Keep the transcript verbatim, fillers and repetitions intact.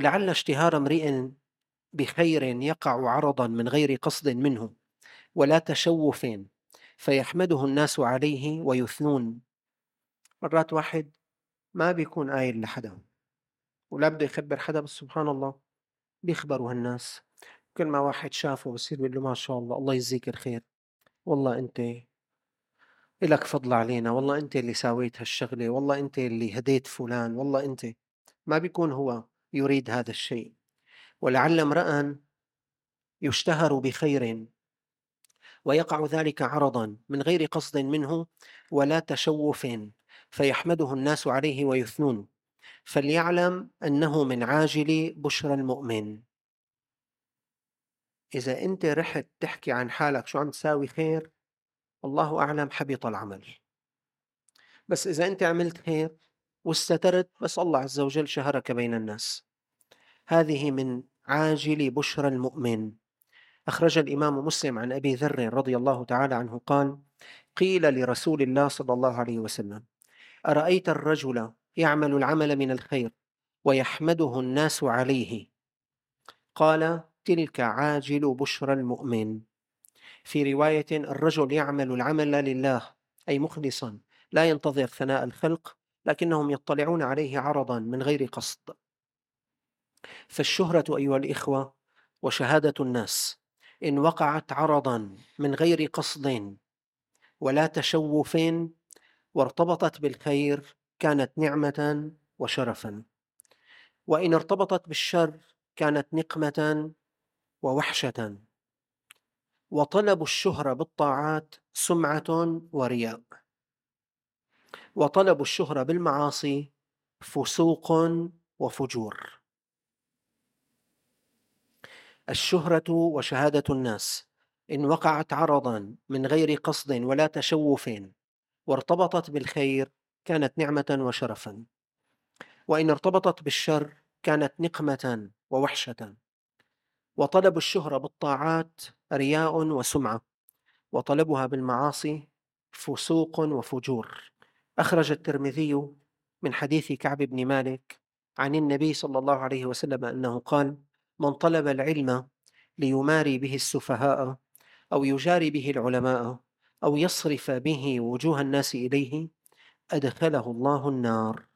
لعل اشتهار امرئ بخير يقع عرضا من غير قصد منه ولا تشوف فيحمده الناس عليه ويثنون. مرات واحد ما بيكون قايل لحدا ولا بده يخبر حدا، بس سبحان الله بيخبروا هالناس. كل ما واحد شافه بصير بيقول له ما شاء الله، الله يجزيك الخير، والله أنت إلك فضل علينا، والله أنت اللي ساويت هالشغلة، والله أنت اللي هديت فلان، والله أنت. ما بيكون هو يريد هذا الشيء. ولعل امرأ يشتهر بخير ويقع ذلك عرضا من غير قصد منه ولا تشوف فيحمده الناس عليه ويثنون، فليعلم أنه من عاجل بشرى المؤمن. إذا أنت رحت تحكي عن حالك شو عم تساوي خير، الله أعلم حبط العمل. بس إذا أنت عملت خير واستترت، بس الله عز وجل شهرك بين الناس. هذه من عاجل بشرى المؤمن. أخرج الإمام مسلم عن أبي ذر رضي الله تعالى عنه قال: قيل لرسول الله صلى الله عليه وسلم: أرأيت الرجل يعمل العمل من الخير ويحمده الناس عليه؟ قال: تلك عاجل بشرى المؤمن. في رواية: الرجل يعمل العمل لله، أي مخلصا، لا ينتظر ثناء الخلق، لكنهم يطلعون عليه عرضا من غير قصد. فالشهرة أيها الإخوة وشهادة الناس إن وقعت عرضا من غير قصد ولا تشوف وارتبطت بالخير كانت نعمة وشرفا، وإن ارتبطت بالشر كانت نقمة ووحشة. وطلب الشهرة بالطاعات سمعة ورياء، وطلب الشهرة بالمعاصي فسوق وفجور. الشهرة وشهادة الناس إن وقعت عرضا من غير قصد ولا تشوف وارتبطت بالخير كانت نعمة وشرفا، وإن ارتبطت بالشر كانت نقمة ووحشة. وطلب الشهرة بالطاعات رياء وسمعة، وطلبها بالمعاصي فسوق وفجور. أخرج الترمذي من حديث كعب بن مالك عن النبي صلى الله عليه وسلم أنه قال: من طلب العلم ليماري به السفهاء أو يجاري به العلماء أو يصرف به وجوه الناس إليه أدخله الله النار.